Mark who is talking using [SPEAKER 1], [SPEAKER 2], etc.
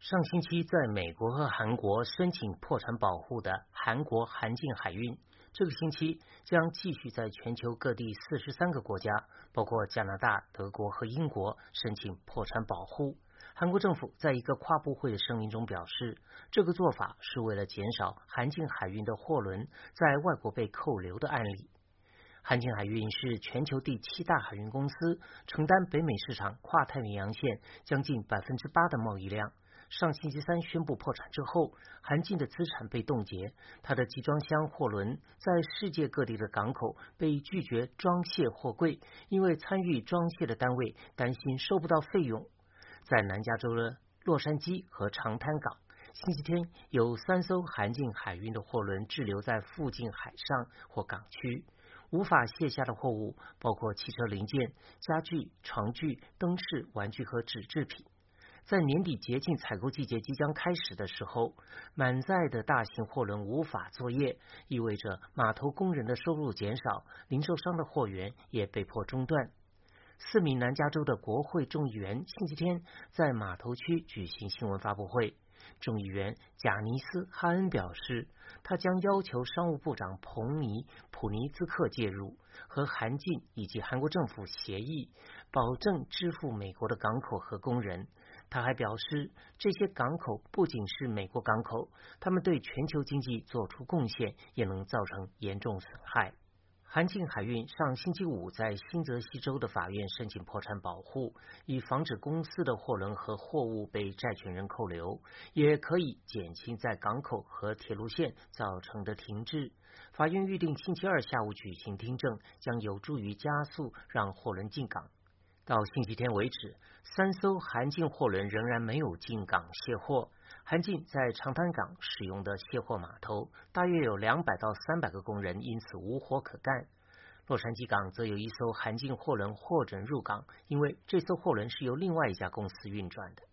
[SPEAKER 1] 上星期在美国和韩国申请破产保护的韩国韩进海运，这个星期将继续在全球各地43个国家，包括加拿大、德国和英国申请破产保护。韩国政府在一个跨部会的声明中表示，这个做法是为了减少韩进海运的货轮在外国被扣留的案例。韩进海运是全球第7大海运公司，承担北美市场跨太平洋线将近8%的贸易量。上星期三宣布破产之后，韩进的资产被冻结，它的集装箱货轮在世界各地的港口被拒绝装卸货柜，因为参与装卸的单位担心收不到费用。在南加州的洛杉矶和长滩港，星期天有3艘韩进海运的货轮滞留在附近海上或港区，无法卸下的货物包括汽车零件、家具、床具、灯饰、玩具和纸制品。在年底节庆采购季节即将开始的时候，满载的大型货轮无法作业，意味着码头工人的收入减少，零售商的货源也被迫中断。4名南加州的国会众议员星期天在码头区举行新闻发布会。众议员贾尼斯·哈恩表示，他将要求商务部长普尼兹克介入，和韩进以及韩国政府协议，保证支付美国的港口和工人。他还表示，这些港口不仅是美国港口，他们对全球经济做出贡献，也能造成严重损害。韩进海运上星期五在新泽西州的法院申请破产保护，以防止公司的货轮和货物被债权人扣留，也可以减轻在港口和铁路线造成的停滞。法院预定星期二下午举行听证，将有助于加速让货轮进港。到星期天为止，3艘韩进货轮仍然没有进港卸货。韩进在长滩港使用的卸货码头，大约有200到300个工人因此无活可干。洛杉矶港则有一艘韩进货轮获准入港，因为这艘货轮是由另外一家公司运转的。